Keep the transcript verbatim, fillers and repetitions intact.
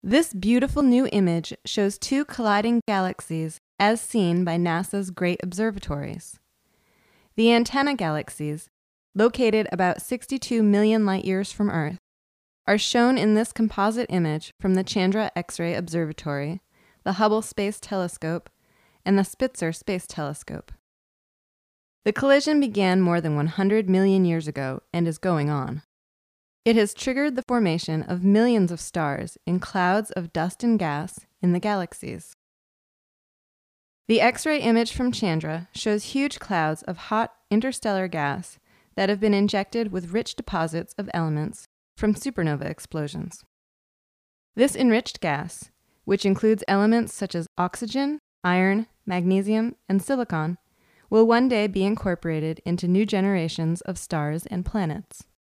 This beautiful new image shows two colliding galaxies as seen by NASA's great observatories. The antenna galaxies, located about sixty-two million light-years from Earth, are shown in this composite image from the Chandra X-ray Observatory, the Hubble Space Telescope, and the Spitzer Space Telescope. The collision began more than one hundred million years ago and is going on. It has triggered the formation of millions of stars in clouds of dust and gas in the galaxies. The X-ray image from Chandra shows huge clouds of hot interstellar gas that have been injected with rich deposits of elements from supernova explosions. This enriched gas, which includes elements such as oxygen, iron, magnesium, and silicon, will one day be incorporated into new generations of stars and planets.